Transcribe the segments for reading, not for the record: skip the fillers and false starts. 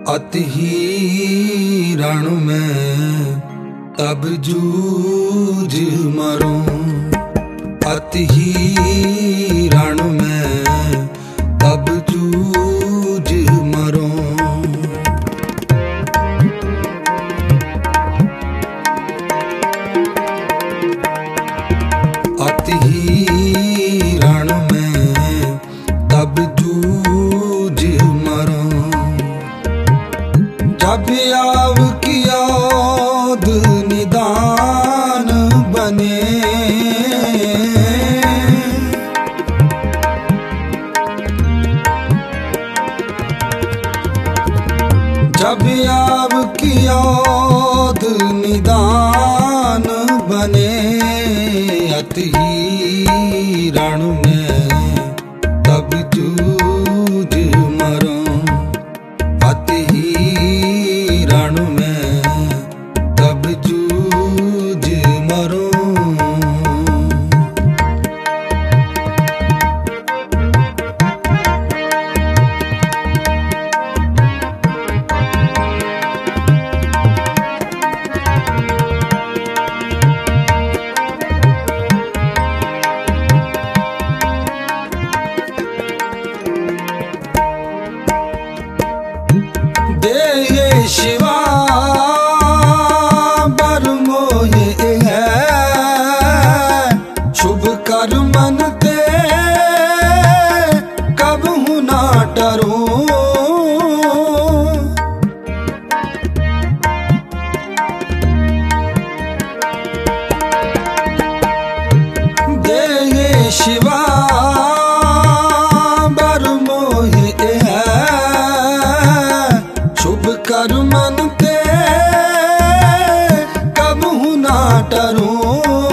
अति ही रण में तब जूझ मरूं, अति ही रण में तब जूझ मरूं। अति ही रण में तब जूझ मरूं। जब आव की याद निदान बने, जब आव की याद निदान बने, अति ही रण में तब जूझ मरूं। अति ही रण में तब जूझ मरूं। दे शिवा बर मोहे है, शुभ कर मन ते कबहू ना डरूं। दे शिवा बर मोहे है, शुभ कर मन ते कबहू ना डरूं।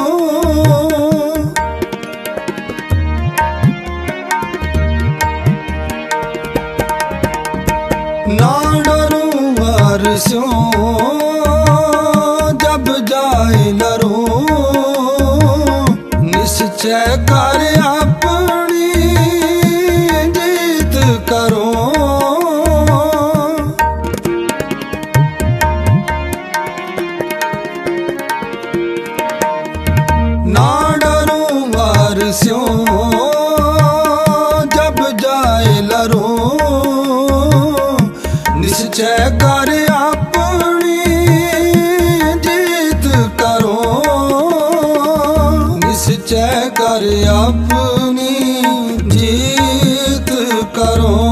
ना डरूं वर्षों जब जाए लरूं, निश्चय कर अपनी जीत करूं। ना डरूं वर्षों जब जाए लरूं, निश्चय कर अपनी जीत करूं। निश्चय कर अपनी जीत करूं।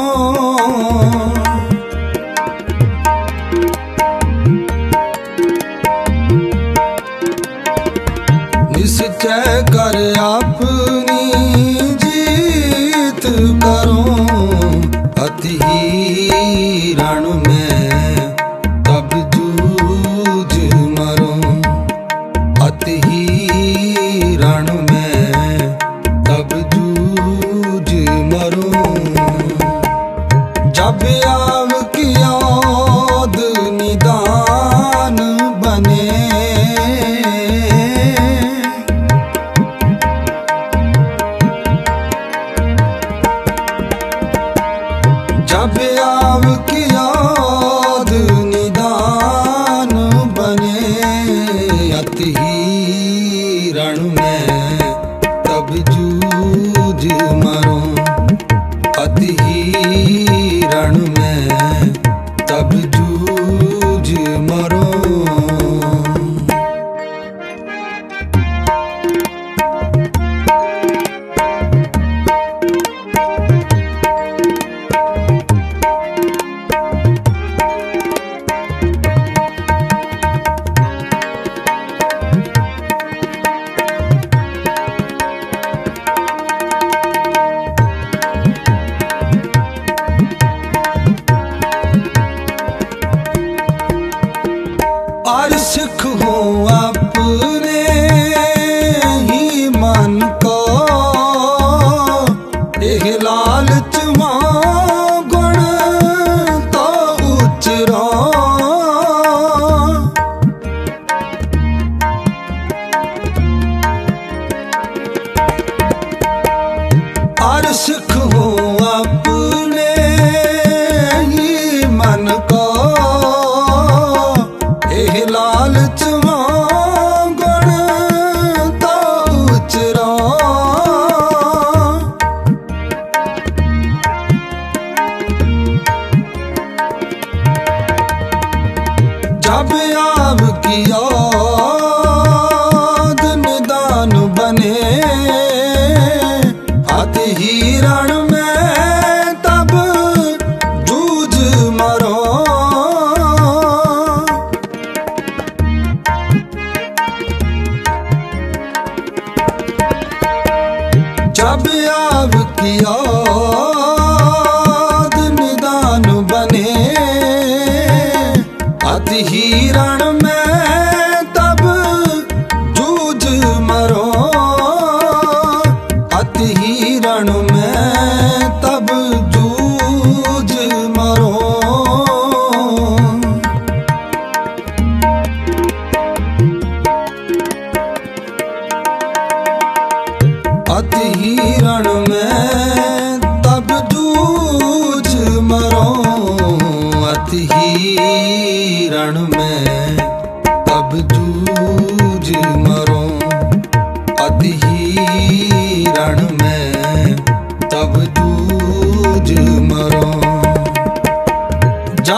निश्चय कर अपनी जीत करूं। अति ही रण में तब जूझ मरूं। अति ही रण में तब जूझ मरूं। जब आव की याद निदान बने, जब आव की याद निदान बने, अति ही रण में तब जूझ मरूं। अति ही रण में तब जूझ मरूं। और सिख हो अपने ही मन को, एह लालच गुण तो उचरो। और सिख हो अपने ही मन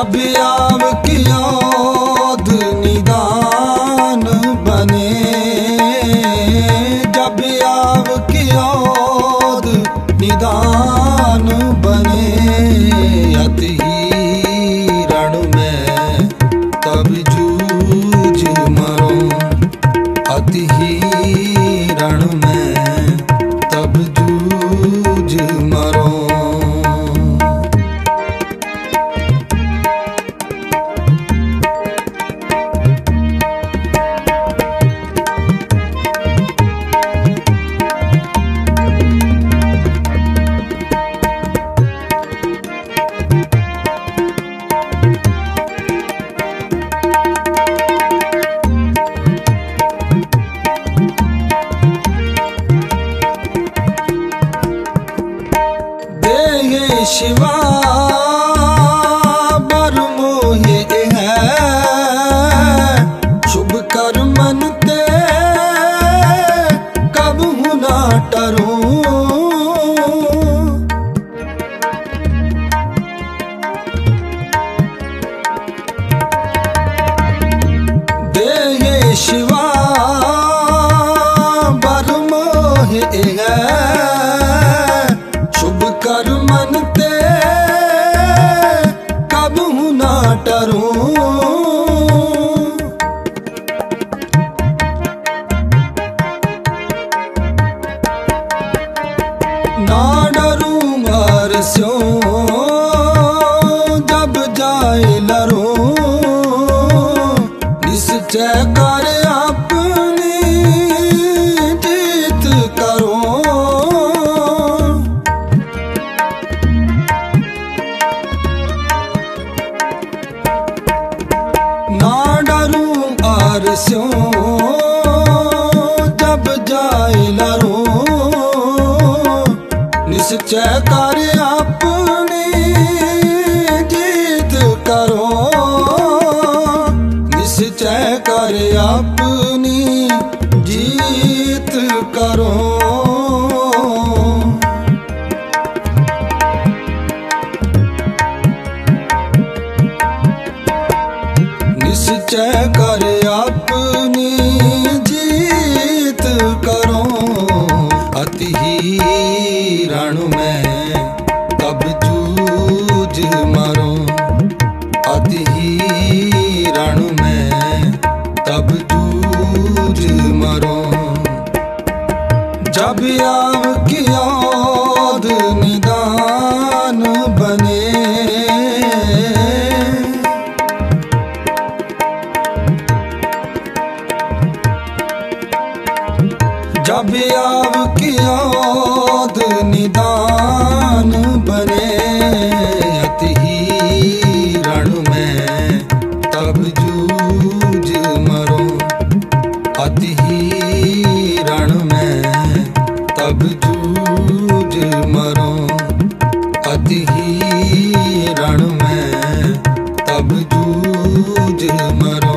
जब आव की याद निदान बने, जब आव की याद निदान बने, अति रण में तब जूझ मरो, अति रण में तब जूझ मरो। शिवा बर मोहे है, शुभ कर्मन ते कब ना टरो। दे शिवा बर मोहे है, शुभ कर्मन ते कब ना टरूं। ना डरूंगा रस्यों जब जाए लरूं, निश्चय कर अपनी जीत करो। ना डरूं आरस्यों जब जाए लरूं, निश्चय कर अपनी जीत करो, निश्चय कर अपनी जीत करो। निश्चय कर अपनी जीत करो, अति रण में तब जूझ मरो, अति रण में तब जूझ मरो। जब आव की याद निदान बने, जब आव की याद निदान बने, अति रण में तब जूझ मरो, अति रण में तब जूझ मरो, अति रण में तब जूझ मरो।